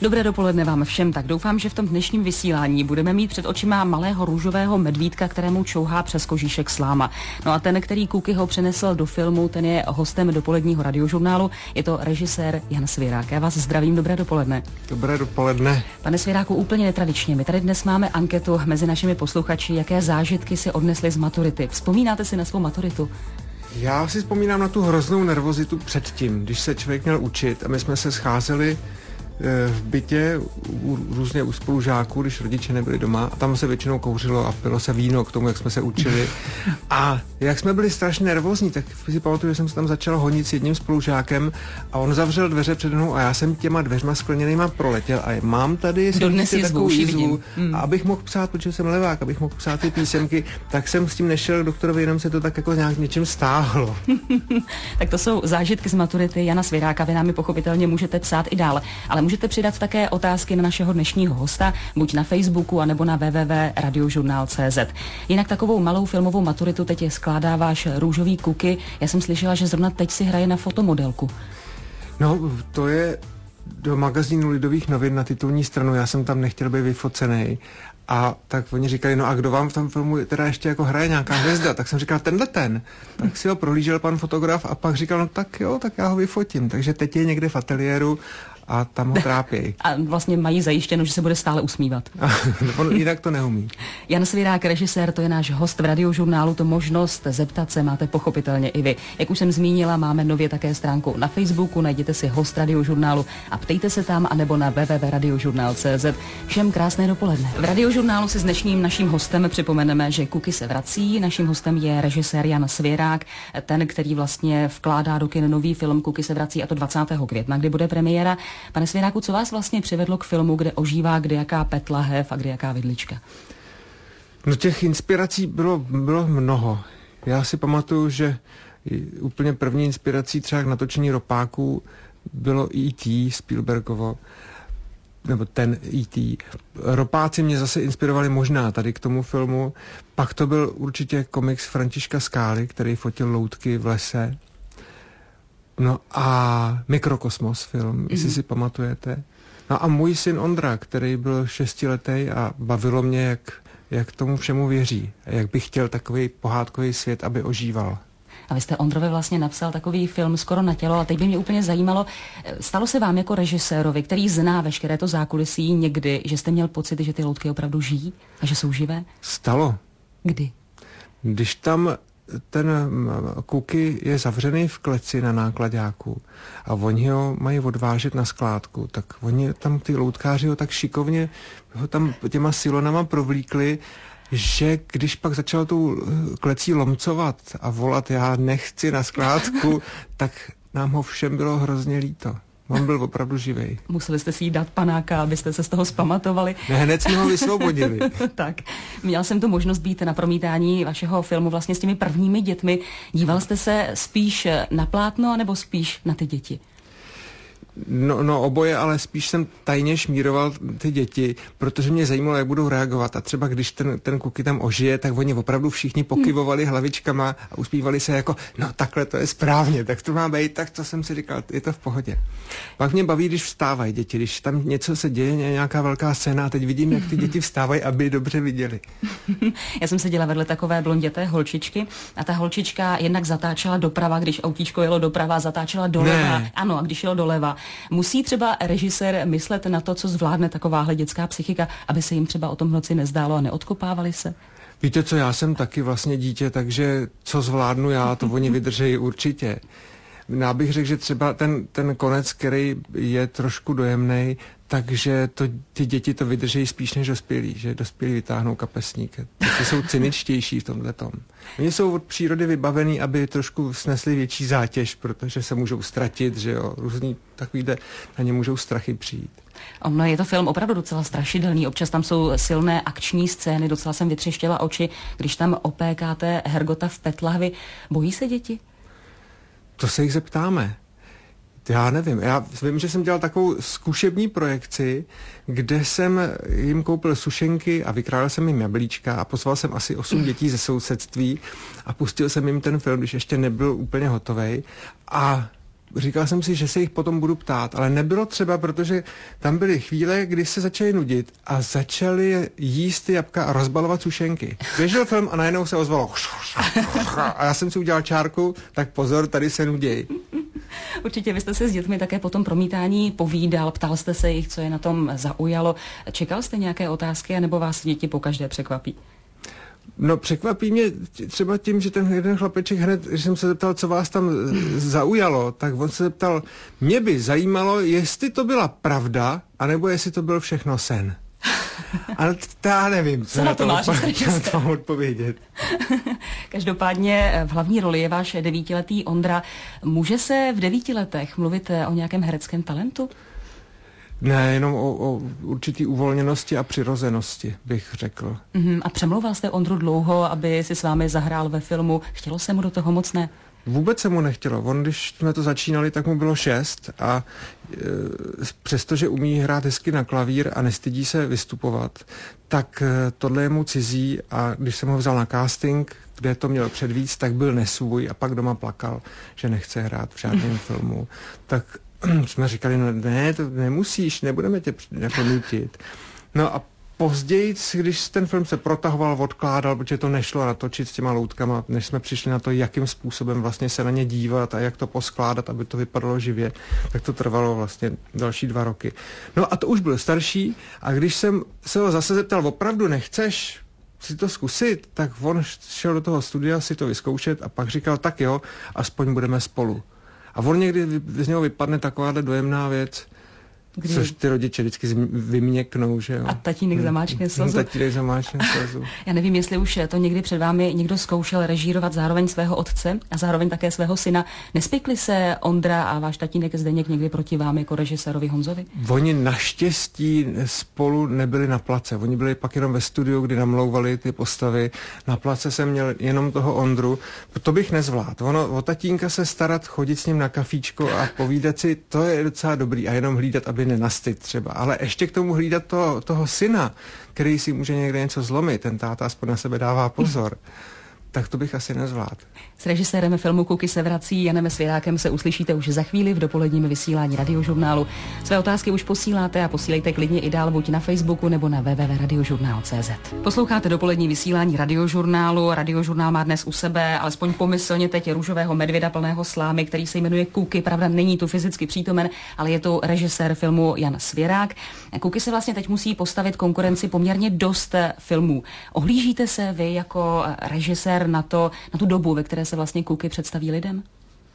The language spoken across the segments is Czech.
Dobré dopoledne vám všem. Tak doufám, že v tom dnešním vysílání budeme mít před očima malého růžového medvídka, kterému čouhá přes kožíšek sláma. No a ten, který Kuky ho přenesl do filmu, ten je hostem dopoledního radiožurnálu. Je to režisér Jan Svěrák. Já vás zdravím, dobré dopoledne. Dobré dopoledne. Pane Svěráku, úplně netradičně. My tady dnes máme anketu mezi našimi posluchači, jaké zážitky si odnesli z maturity. Vzpomínáte si na svou maturitu? Já si vzpomínám na tu hroznou nervozitu předtím, když se člověk měl učit a my jsme se scházeli v bytě různě u spolužáků, když rodiče nebyli doma, a tam se většinou kouřilo a pilo se víno k tomu, jak jsme se učili. A jak jsme byli strašně nervózní, tak si pamatuju, že jsem se tam začal honit s jedním spolužákem a on zavřel dveře přede mnou a já jsem těma dveřma skleněnýma proletěl a mám tady takovou jízvu. A abych mohl psát, protože jsem levák, abych mohl psát ty písemky, tak jsem s tím nešel k doktorovi, jenom se to tak jako nějak něčím stáhlo. Tak to jsou zážitky z maturity Jana Svěráka, vy nám je pochopitelně můžete psát i dál, ale můžete přidat také otázky na našeho dnešního hosta, buď na Facebooku, anebo na www.radiožurnál.cz. Jinak takovou malou filmovou maturitu teď skládá váš růžový Kuky. Já jsem slyšela, že zrovna teď si hraje na fotomodelku. No, to je do magazínu Lidových novin na titulní stranu, já jsem tam nechtěl být vyfocený. A tak oni říkali, no a kdo vám v tom filmu teda ještě jako hraje, nějaká hvězda? Tak jsem říkal, tenhle ten. Tak si ho prohlížel pan fotograf a pak říkal, no tak jo, tak já ho vyfotím. Takže teď je někde v ateliéru a tam ho trápí. A vlastně mají zajištěno, že se bude stále usmívat. On jinak to neumí. Jan Svěrák, režisér, to je náš host v radiožurnálu, to možnost zeptat se máte pochopitelně i vy. Jak už jsem zmínila, máme nově také stránku na Facebooku, najděte si host radiožurnálu a ptejte se tam, anebo na www.radiožurnál.cz. Všem krásné dopoledne. V radiožurnálu si s dnešním naším hostem připomeneme, že Kuky se vrací. Naším hostem je režisér Jan Svěrák, ten, který vlastně vkládá do kin nový film Kuky se vrací, a to 20. května, kdy bude premiéra. Pane Svěráku, co vás vlastně přivedlo k filmu, kde ožívá kdejaká petlahev a kdejaká vidlička? No těch inspirací bylo mnoho. Já si pamatuju, že úplně první inspirací třeba k natočení Ropáků bylo E.T. Spielbergovo, nebo ten E.T. Ropáci mě zase inspirovali možná tady k tomu filmu. Pak to byl určitě komiks Františka Skály, který fotil loutky v lese. No a Mikrokosmos film, jestli si pamatujete. No a můj syn Ondra, který byl 6letý a bavilo mě, jak tomu všemu věří. Jak bych chtěl takový pohádkový svět, aby ožíval. A vy jste Ondrovi vlastně napsal takový film skoro na tělo a teď by mě úplně zajímalo, stalo se vám jako režisérovi, který zná veškeré to zákulisí někdy, že jste měl pocit, že ty loutky opravdu žijí a že jsou živé? Stalo. Kdy? Když tam ten Kuky je zavřený v kleci na náklaďáku a oni ho mají odvážet na skládku, tak oni tam ty loutkáři ho tak šikovně ho tam těma silonama provlíkli, že když pak začal tou klecí lomcovat a volat, já nechci na skládku, tak nám ho všem bylo hrozně líto. On byl opravdu živej. Museli jste si jí dát panáka, abyste se z toho zpamatovali. Ne, hned jsme ho vysvobodili. Tak, měl jsem tu možnost být na promítání vašeho filmu vlastně s těmi prvními dětmi. Díval jste se spíš na plátno, nebo spíš na ty děti? No oboje, ale spíš jsem tajně šmíroval ty děti, protože mě zajímalo, jak budou reagovat. A třeba když ten Kuky tam ožije, tak oni opravdu všichni pokyvovali hlavičkama a uspívali se jako, no takhle to je správně, tak to má být, tak to jsem si říkal, je to v pohodě. Pak mě baví, když vstávají děti, když tam něco se děje, nějaká velká scéna a teď vidím, jak ty děti vstávají, aby dobře viděli. Já jsem seděla vedle takové blonděté holčičky a ta holčička jednak zatáčela doprava, když autíčko jelo doprava, zatáčela doleva. Ne. Ano, a když jelo doleva. Musí třeba režisér myslet na to, co zvládne takováhle dětská psychika, aby se jim třeba o tom v noci nezdálo a neodkopávali se? Víte co, já jsem taky vlastně dítě, takže co zvládnu já, to oni vydržejí určitě. Já bych řekl, že třeba ten konec, který je trošku dojemnej, takže ty děti to vydržejí spíš než dospělí, že dospělí vytáhnou kapesník. Takže jsou cyničtější v tomhletom. Oni jsou od přírody vybavení, aby trošku snesli větší zátěž, protože se můžou ztratit, že jo, různý takovýhle, na ně můžou strachy přijít. Ono je to film opravdu docela strašidelný, občas tam jsou silné akční scény, docela jsem vytřeštěla oči, když tam opékáte Hergota v petlahvi. Bojí se děti? To se jich zeptáme. Já nevím. Já vím, že jsem dělal takovou zkušební projekci, kde jsem jim koupil sušenky a vykrádal jsem jim jablíčka a pozval jsem asi 8 dětí ze sousedství a pustil jsem jim ten film, když ještě nebyl úplně hotovej. A říkal jsem si, že se jich potom budu ptát, ale nebylo třeba, protože tam byly chvíle, kdy se začali nudit a začali jíst ty jabka a rozbalovat sušenky. Běžel film a najednou se ozvalo a já jsem si udělal čárku, tak pozor, tady se nuděj. Určitě vy jste se s dětmi také po tom promítání povídal, ptal jste se jich, co je na tom zaujalo. Čekal jste nějaké otázky, anebo vás děti pokaždé překvapí? No překvapí mě třeba tím, že ten jeden chlapeček hned, když jsem se zeptal, co vás tam zaujalo, tak on se zeptal, mě by zajímalo, jestli to byla pravda, anebo jestli to byl všechno sen. Ale já nevím, co na to máš odpovědět. Každopádně v hlavní roli je váš 9letý Ondra. Může se v 9 letech mluvit o nějakém hereckém talentu? Ne, jenom o určitý uvolněnosti a přirozenosti, bych řekl. A přemlouval jste Ondru dlouho, aby si s vámi zahrál ve filmu? Chtělo se mu do toho moc ne? Vůbec se mu nechtělo. On, když jsme to začínali, tak mu bylo 6 a přestože umí hrát hezky na klavír a nestydí se vystupovat, tak tohle je mu cizí a když jsem ho vzal na casting, kde to měl předvíc, tak byl nesvůj a pak doma plakal, že nechce hrát v žádném filmu. Tak jsme říkali, no ne, to nemusíš, nebudeme tě jako nutit. No a později, když ten film se protahoval, odkládal, protože to nešlo natočit s těma loutkama, než jsme přišli na to, jakým způsobem vlastně se na ně dívat a jak to poskládat, aby to vypadalo živě, tak to trvalo vlastně další 2 roky. No a to už byl starší a když jsem se ho zase zeptal, opravdu nechceš si to zkusit, tak on šel do toho studia si to vyzkoušet a pak říkal, tak jo, aspoň budeme spolu. A on někdy z něho vypadne takováhle dojemná věc, což ty rodiče vždycky vyměknou, že jo. A tatínek zamáčkne slzu. Tatínek zamáčkne slzu. Já nevím, jestli už to někdy před vámi někdo zkoušel režírovat zároveň svého otce a zároveň také svého syna. Nespikli se Ondra a váš tatínek Zdeněk někdy proti vám jako režisérovi Honzovi? Oni naštěstí spolu nebyli na place. Oni byli pak jenom ve studiu, kdy namlouvali ty postavy. Na place jsem měl jenom toho Ondru. To bych nezvládl. O tatínka se starat, chodit s ním na kafíčko a povídat si, to je docela dobrý. A jenom hlídat, aby nenastyt třeba. Ale ještě k tomu hlídat toho syna, který si může někde něco zlomit. Ten táta aspoň na sebe dává pozor. Tak to bych asi nezvládl. S režisérem filmu Kuky se vrací Janem Svěrákem se uslyšíte už za chvíli v dopoledním vysílání Radiožurnálu. Své otázky už posíláte a posílejte klidně i dál buď na Facebooku nebo na www.radiožurnál.cz. Posloucháte dopolední vysílání Radiožurnálu. Radiožurnál má dnes u sebe alespoň pomyslně teď růžového medvěda plného slámy, který se jmenuje Kuky. Pravda, není tu fyzicky přítomen, ale je to režisér filmu Jan Svěrák. Kuky se vlastně teď musí postavit konkurenci poměrně dost filmů. Ohlížíte se vy jako režisér na tu dobu, ve které se vlastně Kuky představí lidem?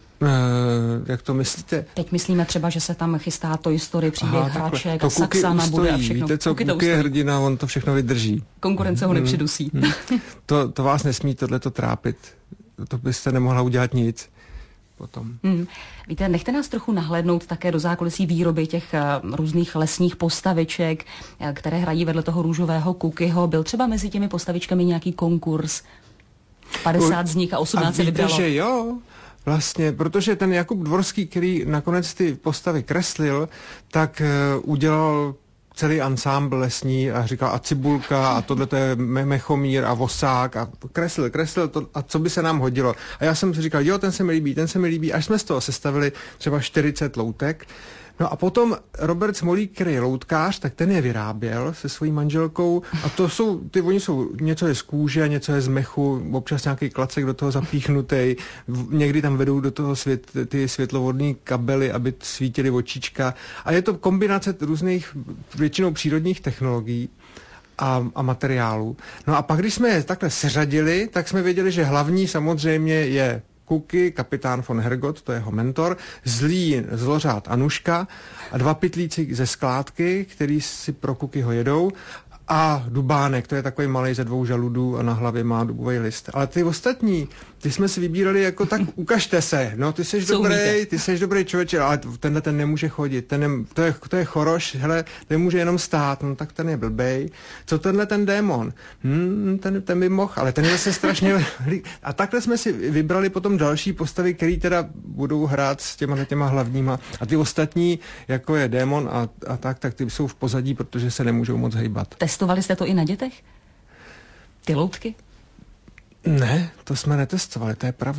Jak to myslíte? Teď myslíme třeba, že se tam chystá Toy Story, příběh hraček a Kuky Saxana ustojí. bude a všechno. Víte co, Kuky je hrdina, on to všechno vydrží. Konkurence ho nepřidusí. To vás nesmí tohleto trápit. To byste nemohla udělat nic potom. Víte, nechte nás trochu nahlédnout také do zákulisí výroby těch různých lesních postaviček, které hrají vedle toho růžového Kukyho. Byl třeba mezi těmi postavičkami nějaký konkurs? 50 z nich a 18 se vybralo. Že jo, vlastně, protože ten Jakub Dvorský, který nakonec ty postavy kreslil, tak udělal celý ansámbl lesní a říkal a cibulka a tohle to je mechomír a vosák a kreslil to a co by se nám hodilo. A já jsem si říkal, jo, ten se mi líbí, až jsme z toho sestavili třeba 40 loutek. No a potom Robert Smolík, který je loutkář, tak ten je vyráběl se svojí manželkou a oni jsou, něco je z kůže, něco je z mechu, občas nějaký klacek do toho zapíchnutý, někdy tam vedou do toho ty světlovodní kabely, aby svítily očička a je to kombinace různých většinou přírodních technologií a materiálů. No a pak, když jsme je takhle seřadili, tak jsme věděli, že hlavní samozřejmě je Kuky, kapitán von Hergot, to je jeho mentor, zlý zlořád Anuška a 2 pytlíci ze skládky, který si pro Kukyho jedou a Dubánek, to je takový malej ze 2 žaludů a na hlavě má dubový list. Ale ty ostatní, ty jsme si vybírali jako tak ukažte se, no ty seš dobrý člověče, ale tenhle ten nemůže chodit, to je choroš, hele, ten může jenom stát, no tak ten je blbej. Co tenhle ten démon? Ten by mohl, ale ten je zase strašně... A takhle jsme si vybrali potom další postavy, který teda budou hrát s těma hlavníma. A ty ostatní, jako je démon a tak ty jsou v pozadí, protože se nemůžou moc hejbat. Testovali jste to i na dětech? Ty loutky? Ne, to jsme netestovali, to je pravda.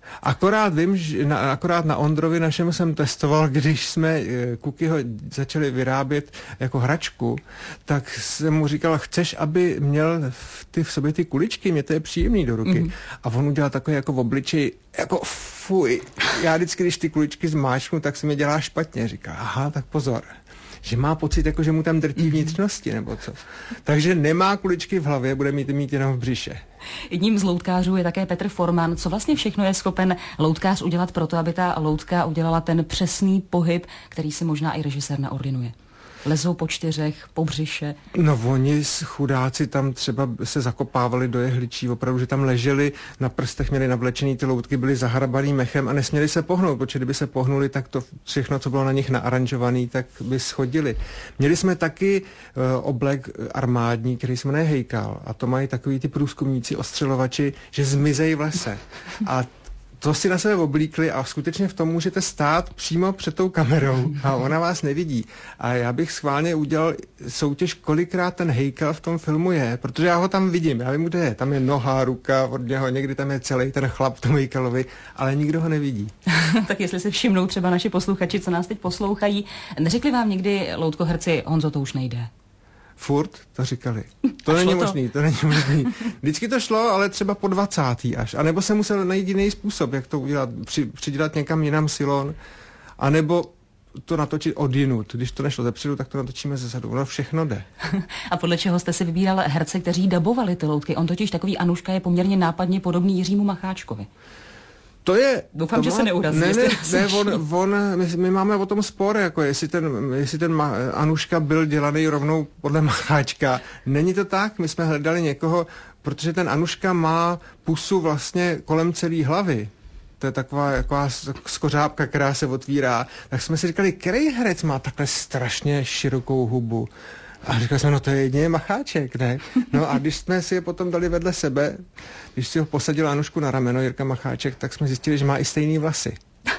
Akorát vím, že akorát na Ondrovi našem jsem testoval, když jsme Kukyho začali vyrábět jako hračku, tak jsem mu říkal, chceš, aby měl v sobě ty kuličky, mě to je příjemný do ruky. A on udělal takový jako v obličeji, jako fuj, já vždycky, když ty kuličky zmáčknu, tak se mi dělá špatně. Říká, aha, tak pozor. Že má pocit, jako že mu tam drtí vnitřnosti, nebo co. Takže nemá kuličky v hlavě, bude mít jenom v břiše. Jedním z loutkářů je také Petr Forman. Co vlastně všechno je schopen loutkář udělat pro to, aby ta loutka udělala ten přesný pohyb, který si možná i režisér naordinuje? Lezou po čtyřech, po břiše. No oni chudáci tam třeba se zakopávali do jehličí, opravdu, že tam leželi, na prstech měli navlečený ty loutky, byli zahrabaný mechem a nesměli se pohnout, protože kdyby se pohnuli, tak to všechno, co bylo na nich naaranžovaný, tak by schodili. Měli jsme taky oblek armádní, který se jmenuje Hejkal, a to mají takový ty průzkumníci, ostřelovači, že zmizejí v lese. A to si na sebe oblíkli a skutečně v tom můžete stát přímo před tou kamerou a ona vás nevidí. A já bych schválně udělal soutěž, kolikrát ten Hejkal v tom filmu je, protože já ho tam vidím, já vím, kde je. Tam je noha, ruka od něho, někdy tam je celý ten chlap v tom Hejkalovi, ale nikdo ho nevidí. Tak jestli se všimnou třeba naši posluchači, co nás teď poslouchají, neřekli vám někdy loutkoherci, Honzo, to už nejde? Furt to říkali. To není možný. Vždycky to šlo, ale třeba po 20. až. A nebo se musel najít jiný způsob, jak to udělat. Přidělat někam jinam silon, anebo to natočit odjinud. Když to nešlo zepředu, tak to natočíme zezadu. Ono všechno jde. A podle čeho jste si vybíral herce, kteří dabovali ty loutky? On totiž takový Anuška je poměrně nápadně podobný Jiřímu Macháčkovi. To je... Doufám, že se neurazí. My máme o tom spor, jako jestli ten Anuška byl dělaný rovnou podle Macháčka. Není to tak, my jsme hledali někoho, protože ten Anuška má pusu vlastně kolem celé hlavy. To je taková skořápka, která se otvírá. Tak jsme si říkali, který herec má takhle strašně širokou hubu? A říkali jsme, no to je jedině Macháček, ne? No a když jsme si je potom dali vedle sebe, když si ho posadil Anušku na rameno, Jirka Macháček, tak jsme zjistili, že má i stejný vlasy.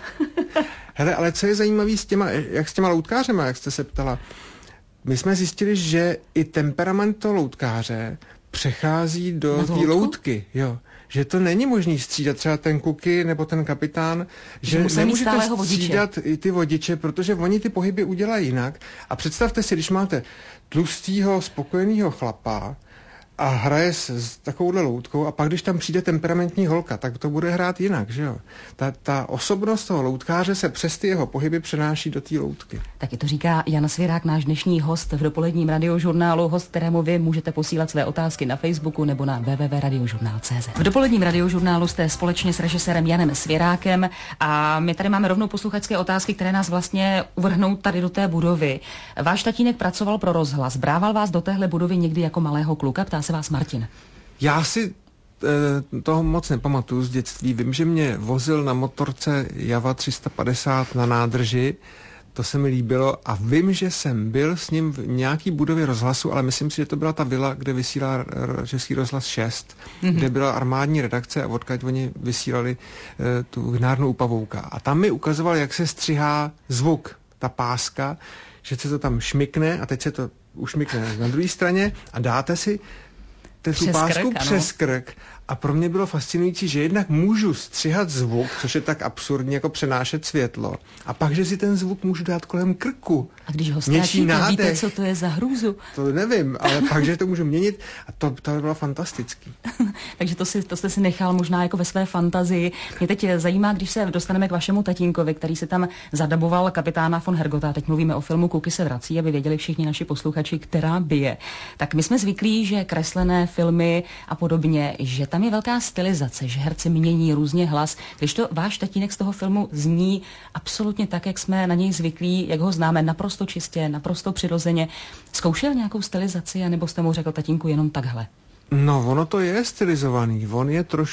Hele, ale co je zajímavý s těma loutkářema, jak jste se ptala? My jsme zjistili, že i temperament toho loutkáře přechází do té loutky, jo. Že to není možný střídat třeba ten Kuky nebo ten kapitán, že nemůžete střídat i ty vodiče, protože oni ty pohyby udělají jinak. A představte si, když máte tlustýho, spokojeného chlapa a hraje s takovouhle loutkou a pak, když tam přijde temperamentní holka, tak to bude hrát jinak, že jo? Ta osobnost toho loutkáře se přes ty jeho pohyby přenáší do té loutky. Taky to říká Jan Svěrák, náš dnešní host v dopoledním radiožurnálu, host, kterému vy můžete posílat své otázky na Facebooku nebo na www.radiožurnál.cz. V dopoledním radiožurnálu jste společně s režisérem Janem Svěrákem a my tady máme rovnou posluchačské otázky, které nás vlastně uvrhnou tady do té budovy. Váš tatínek pracoval pro rozhlas, brával vás do téhle budovy někdy jako malého kluka? Ptá se vás Martin. Já si toho moc nepamatuju z dětství. Vím, že mě vozil na motorce Java 350 na nádrži, to se mi líbilo a vím, že jsem byl s ním v nějaký budově rozhlasu, ale myslím si, že to byla ta vila, kde vysílá Český rozhlas 6, kde byla armádní redakce a odkud oni vysílali tu vinárnu u Pavouka. A tam mi ukazoval, jak se střihá zvuk, ta páska, že se to tam šmykne a teď se to ušmykne na druhé straně a dáte si tu pásku přes krk. A pro mě bylo fascinující, že jednak můžu střihat zvuk, což je tak absurdní, jako přenášet světlo. A pak, že si ten zvuk můžu dát kolem krku. A když ho ztratíte, víte, co to je za hrůzu? To nevím, ale pak, že to můžu měnit, a to bylo fantastický. Takže to jste si nechal možná jako ve své fantazii. Mě teď zajímá, když se dostaneme k vašemu tatínkovi, který se tam zadaboval kapitána von Hergota. Teď mluvíme o filmu Kuky se vrací, aby věděli všichni naši posluchači, která bije. Tak my jsme zvyklí, že kreslené filmy a podobně, že tam je velká stylizace, že herci mění různě hlas, když to váš tatínek z toho filmu zní absolutně tak, jak jsme na něj zvyklí, jak ho známe, naprosto čistě, naprosto přirozeně. Zkoušel nějakou stylizaci, anebo jste mu řekl, tatínku, jenom takhle? No, ono to je stylizovaný. On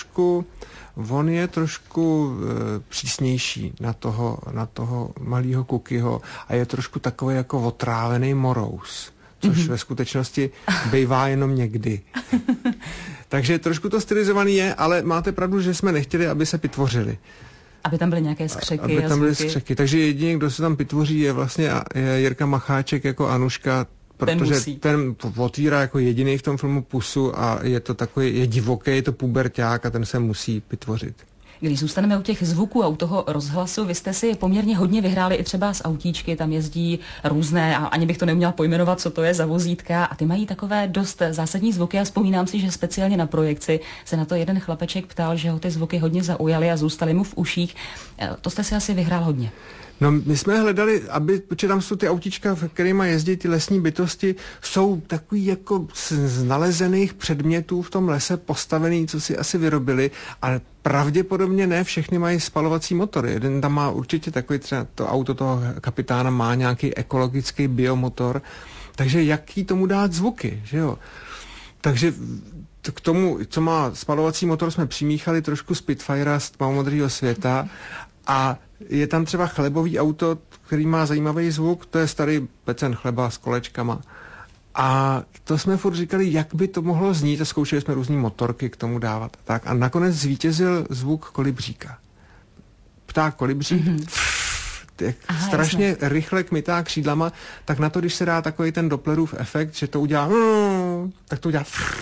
je trošku přísnější na toho malého Kukyho a je trošku takový jako otrávený morous, což ve skutečnosti bývá jenom někdy. Takže trošku to stylizovaný je, ale máte pravdu, že jsme nechtěli, aby se pitvořili. Aby tam byly nějaké skřeky. Aby tam byly skřeky. Takže jediný, kdo se tam pitvoří, je vlastně Jirka Macháček jako Anuška, protože ten otvírá jako jediný v tom filmu pusu a je to takový, je divoký, je to puberťák a ten se musí pitvořit. Když zůstaneme u těch zvuků a u toho rozhlasu, vy jste si poměrně hodně vyhráli i třeba z autíčky, tam jezdí různé, a ani bych to neuměla pojmenovat, co to je za vozítka, a ty mají takové dost zásadní zvuky a vzpomínám si, že speciálně na projekci se na to jeden chlapeček ptal, že ho ty zvuky hodně zaujaly a zůstaly mu v uších. To jste si asi vyhrál hodně. No, my jsme hledali, protože tam jsou ty autíčka, v kterýma jezdí ty lesní bytosti, jsou takový jako z nalezených předmětů v tom lese postavený, co si asi vyrobili, ale pravděpodobně ne všechny mají spalovací motor. Jeden tam má určitě takový, třeba to auto toho kapitána má nějaký ekologický biomotor, takže jaký tomu dát zvuky, že jo? Takže k tomu, co má spalovací motor, jsme přimíchali trošku Spitfira z tmavomodrýho světa a je tam třeba chlebový auto, který má zajímavý zvuk, to je starý pecen chleba s kolečkama. A to jsme furt říkali, jak by to mohlo znít a zkoušeli jsme různý motorky k tomu dávat. Tak a nakonec zvítězil zvuk kolibříka. Pták kolibřík, strašně rychle kmitá křídlama, tak na to, když se dá takový ten Dopplerův efekt, že to udělá, tak to udělá.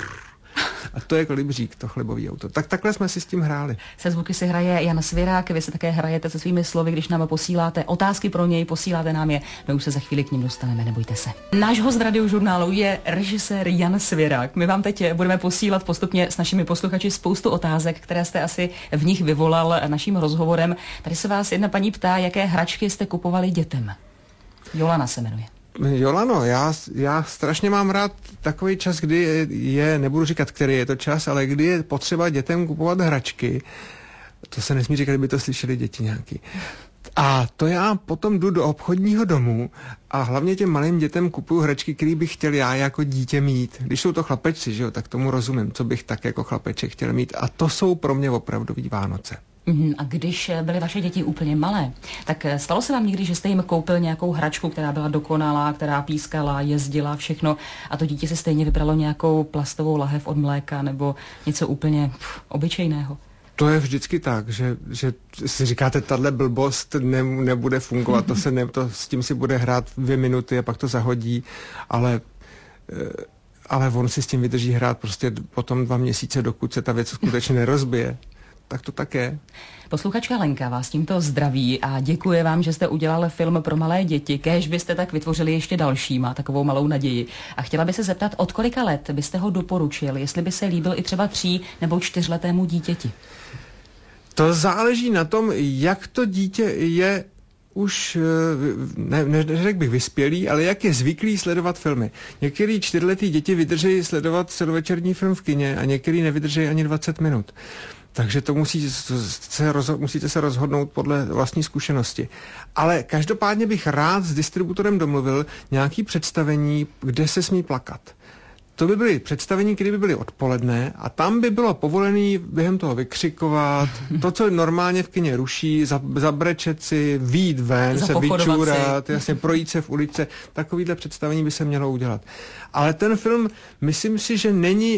A to je kolibřík, to chlebový auto. Tak takhle jsme si s tím hráli. Se zvuky si hraje Jan Svěrák, vy se také hrajete se svými slovy, když nám posíláte otázky pro něj, posíláte nám je, my už se za chvíli k ním dostaneme, nebojte se. Náš host Radiožurnálu je režisér Jan Svěrák. My vám teď budeme posílat postupně s našimi posluchači spoustu otázek, které jste asi v nich vyvolal naším rozhovorem. Tady se vás jedna paní ptá, jaké hračky jste kupovali dětem. Jolana se jmenuje. Jolano, já strašně mám rád takový čas, kdy je, nebudu říkat, který je to čas, ale kdy je potřeba dětem kupovat hračky. To se nesmí říkat, kdyby to slyšeli děti nějaký. A to já potom jdu do obchodního domu a hlavně těm malým dětem kupuju hračky, které bych chtěl já jako dítě mít. Když jsou to chlapečci, že jo, tak tomu rozumím, co bych tak jako chlapeček chtěl mít. A to jsou pro mě opravdový Vánoce. A když byly vaše děti úplně malé, tak stalo se vám někdy, že jste jim koupil nějakou hračku, která byla dokonalá, která pískala, jezdila, všechno, a to dítě si stejně vybralo nějakou plastovou lahev od mléka nebo něco úplně obyčejného? To je vždycky tak, že si říkáte, tahle blbost nebude fungovat, to s tím si bude hrát 2 minuty a pak to zahodí, ale on si s tím vydrží hrát prostě potom 2 měsíce, dokud se ta věc skutečně nerozbije. Tak to tak je. Posluchačka Lenka vás tímto zdraví a děkuje vám, že jste udělal film pro malé děti. Kéž byste tak vytvořili ještě další, má takovou malou naději. A chtěla by se zeptat, od kolika let byste ho doporučil, jestli by se líbil i třeba 3 nebo 4letému dítěti? To záleží na tom, jak to dítě je už, neřekl bych vyspělý, ale jak je zvyklý sledovat filmy. Některý 4letý děti vydrží sledovat celovečerní film v kině a některý nevydrží ani 20 minut. Takže to musíte se rozhodnout podle vlastní zkušenosti. Ale každopádně bych rád s distributorem domluvil nějaké představení, kde se smí plakat. To by byly představení, které by byly odpoledne a tam by bylo povolené během toho vykřikovat, to, co normálně v kině ruší, zabrečet si, vyjít ven, se vyčůrat, jasně, projít se v ulici. Takovýhle představení by se mělo udělat. Ale ten film, myslím si, že není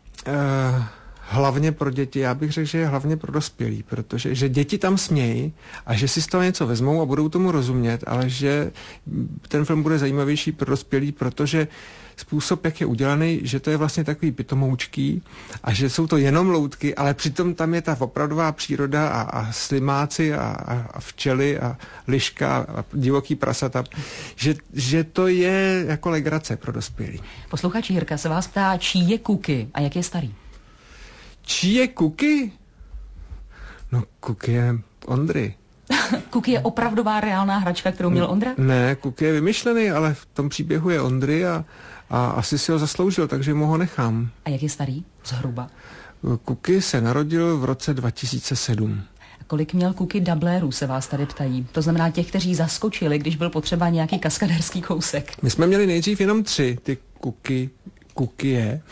hlavně pro děti, já bych řekl, že je hlavně pro dospělí, protože že děti tam smějí a že si z toho něco vezmou a budou tomu rozumět, ale že ten film bude zajímavější pro dospělí, protože způsob, jak je udělaný, že to je vlastně takový pitomoučký a že jsou to jenom loutky, ale přitom tam je ta opravdová příroda a slimáci a včely a liška a divoký prasata, že to je jako legrace pro dospělí. Posluchač Jirka se vás ptá, čí je Kuky a jak je starý? Čí je Kuky? No, Kuky je Ondry. Kuky je opravdová reálná hračka, kterou měl Ondra? Ne, Kuky je vymyšlený, ale v tom příběhu je Ondry a asi si ho zasloužil, takže mu ho nechám. A jak je starý? Zhruba? Kuky se narodil v roce 2007. A kolik měl Kuky dublérů, se vás tady ptají? To znamená těch, kteří zaskočili, když byl potřeba nějaký kaskadérský kousek. My jsme měli nejdřív jenom 3, ty Kuky je.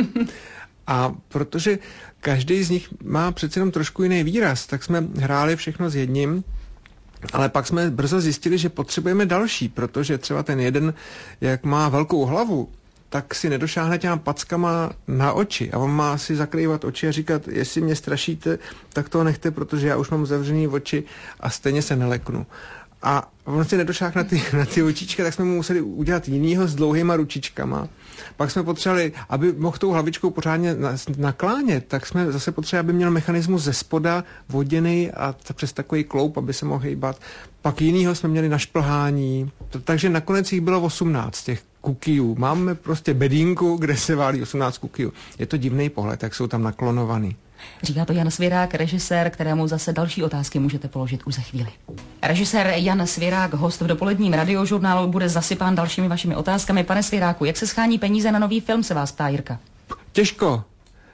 A protože každý z nich má přece jenom trošku jiný výraz, tak jsme hráli všechno s jedním, ale pak jsme brzo zjistili, že potřebujeme další, protože třeba ten jeden, jak má velkou hlavu, tak si nedošáhne těma packama na oči a on má si zakrývat oči a říkat, jestli mě strašíte, tak to nechte, protože já už mám zavřený oči a stejně se neleknu. A on se nedošáhl na ty očička, tak jsme mu museli udělat jinýho s dlouhýma ručičkama. Pak jsme potřebovali, aby mohl tou hlavičkou pořádně naklánět, tak jsme zase potřebovali, aby měl mechanismus ze spoda voděný a přes takový kloup, aby se mohl hejbat. Pak jinýho jsme měli na šplhání. Takže nakonec jich bylo 18 těch kukijů. Máme prostě bedínku, kde se válí 18 kukijů. Je to divný pohled, jak jsou tam naklonovaný. Říká to Jan Svěrák, režisér, kterému zase další otázky můžete položit už za chvíli. Režisér Jan Svěrák, host v dopoledním radiožurnálu, bude zasypán dalšími vašimi otázkami. Pane Svěráku, jak se schání peníze na nový film, se vás ptá Jirka. Těžko.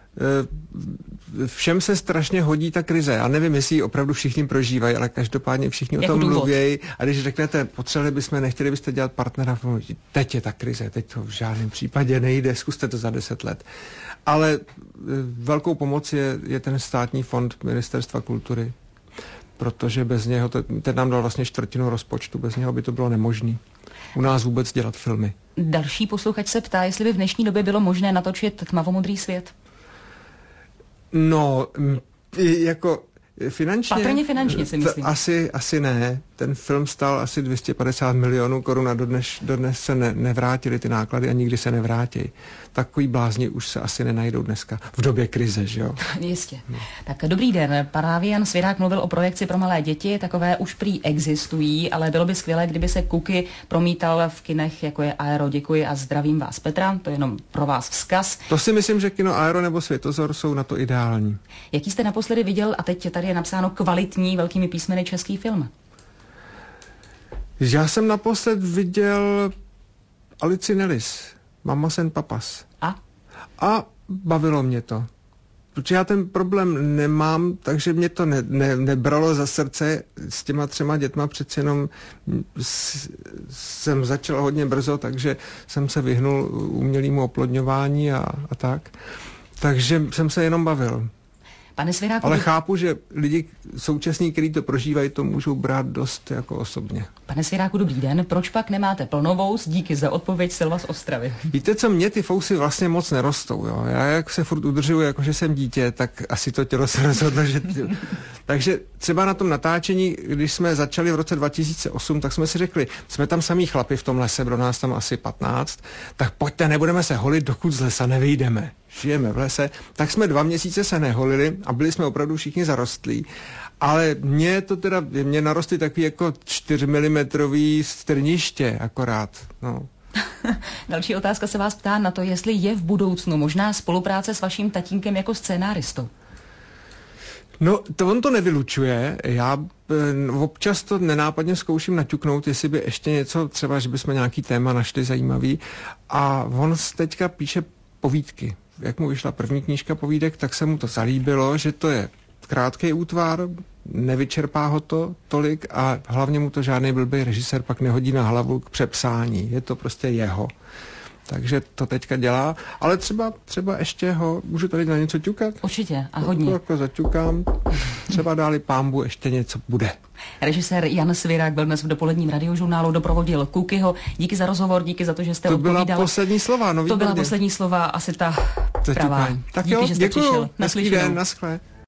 Všem se strašně hodí ta krize. Já nevím, jestli ji opravdu všichni prožívají, ale každopádně všichni o tom mluvějí. A když řeknete, potřebovali bychom, nechtěli byste dělat partnera, teď je ta krize, teď to v žádném případě nejde, zkuste to za 10 let. Ale velkou pomoc je ten státní fond Ministerstva kultury, protože bez něho, ten nám dal vlastně 1/4 rozpočtu, bez něho by to bylo nemožné u nás vůbec dělat filmy. Další posluchač se ptá, jestli by v dnešní době bylo možné natočit Tmavomodrý svět. No, jako finančně? Patrně finančně si myslím. Asi ne. Ten film stál asi 250 milionů korun a dodnes se nevrátily ty náklady a nikdy se nevrátí. Takový blázni už se asi nenajdou dneska v době krize, že jo? Jistě. Tak dobrý den. Právě Jan Svěrák mluvil o projekci pro malé děti. Takové už prý existují, ale bylo by skvělé, kdyby se Kuky promítal v kinech, jako je Aero. Děkuji a zdravím vás, Petra. To je jenom pro vás vzkaz. To si myslím, že kino Aero nebo Světozor jsou na to ideální. Jaký jste naposledy viděl, a teď tady je napsáno kvalitní velkými písmeny český film? Já jsem naposled viděl Alici Nellis, Mamas and Papas. A bavilo mě to. Protože já ten problém nemám, takže mě to nebralo za srdce. S těma 3 dětma přeci jenom jsem začal hodně brzo, takže jsem se vyhnul umělému oplodňování a tak. Takže jsem se jenom bavil. Pane Svěráku, ale chápu, že lidi současní, kteří to prožívají, to můžou brát dost jako osobně. Pane Svěráku, dobrý den. Proč pak nemáte plnovous? Díky za odpověď, Silva z Ostravy. Víte co, mě ty fousy vlastně moc nerostou. Jo? Já jak se furt udržuju, jako že jsem dítě, tak asi to tělo se rozhodlo, že... Takže třeba na tom natáčení, když jsme začali v roce 2008, tak jsme si řekli, jsme tam samý chlapi v tom lese, pro nás tam asi 15, tak pojďte, nebudeme se holit, dokud z lesa nevyjdeme. Žijeme v lese, tak jsme 2 měsíce se neholili a byli jsme opravdu všichni zarostlí. Ale mě narostly takový jako 4 mm strniště akorát. No. Další otázka se vás ptá na to, jestli je v budoucnu možná spolupráce s vaším tatínkem jako scénáristou. No, on to nevylučuje. Já občas to nenápadně zkouším naťuknout, jestli by ještě něco, třeba, že bychom nějaký téma našli zajímavý. A on teďka píše povídky. Jak mu vyšla první knížka povídek, tak se mu to zalíbilo, že to je krátký útvar, nevyčerpá ho to tolik a hlavně mu to žádný blbý režisér pak nehodí na hlavu k přepsání. Je to prostě jeho. Takže to teďka dělá, ale třeba ještě můžu tady na něco ťukat? Určitě a hodně. Jako zaťukám, třeba dáli pámbu ještě něco bude. Režisér Jan Svěrák byl dnes v dopoledním radiožurnálu, doprovodil Kukyho. Díky za rozhovor, díky za to, že jste odpovídal. To byla poslední slova, no výborně. To byla poslední slova, asi ta pravá. Tak díky, jo, že jste děkuju. přišel. Hezký den, naschle.